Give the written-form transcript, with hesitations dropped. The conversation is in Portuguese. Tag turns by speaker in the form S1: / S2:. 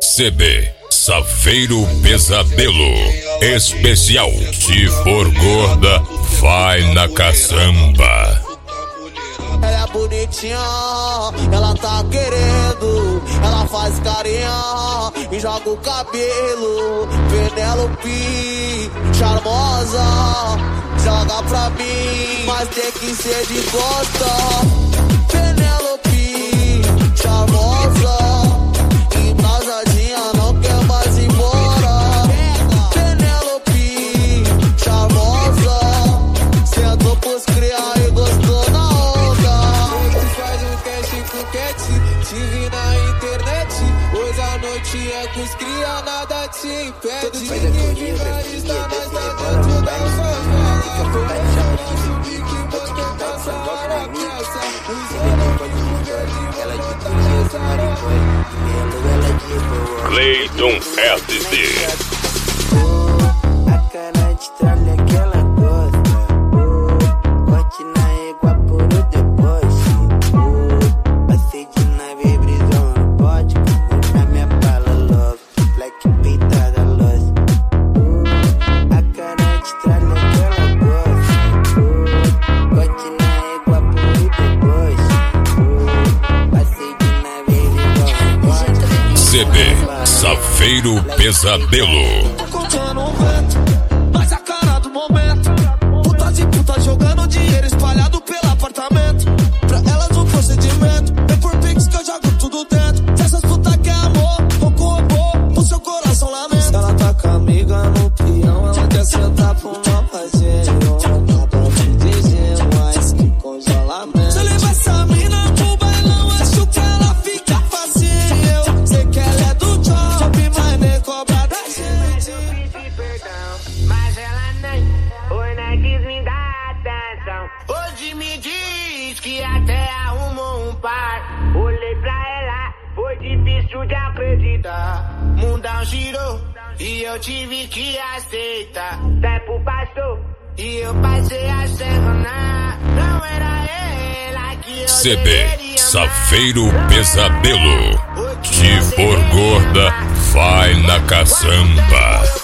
S1: CB Safeiro Pesadelo especial. Se for gorda, vai na caçamba.
S2: Ela é bonitinha, ela tá querendo. Ela faz carinha e joga o cabelo. Penélope, charmosa, joga pra mim, mas tem que ser de costa. Penélope, charmosa, embrasadinha, não quer mais ir embora. Penélope, charmosa, sentou pros criar e gostou na onda. Faz um cash com cat, te vi na internet. Hoje a noite é com os cria, nada te impede. Ninguém vigarista, nós tá dentro da favela. Subir que você tá sarra peça.
S1: Cleiton SD.
S3: A cara de tralha que ela gosta. Corte na égua por depois. Passei de nave brisão no pote. Na minha bala love, black pintada luz. A cara de tralha que ela gosta. Corte na égua por depois. Passei de nave brisão no pote.
S1: CB Safeiro Pesadelo.
S2: Tô contando um vento, mas a cara do momento. Putas e putas jogando dinheiro espalhado pelo apartamento. Pra elas um procedimento, é por Pix que eu jogo tudo dentro. Se essas putas quer amor, tô com robô, o seu coração lamenta. Ela tá com a amiga no peão, ela quer sentar pra uma passeio. Ela tá te dizendo mais que congelamento. Se eu levar essa mina pro bailão, acho que ela fica facinho. Sei que ela é do job, mas nem cobra da gente.
S3: Mas ela nem quis me dar atenção. Hoje me diz que até arrumou um par. Olhei pra ela, foi difícil de acreditar. Mundão girou e eu tive que aceitar. Tempo passou e eu passei a semana. Não era ela que eu
S1: CB
S3: deveria
S1: Safeiro Pesadelo. Se for gorda, vai na caçamba.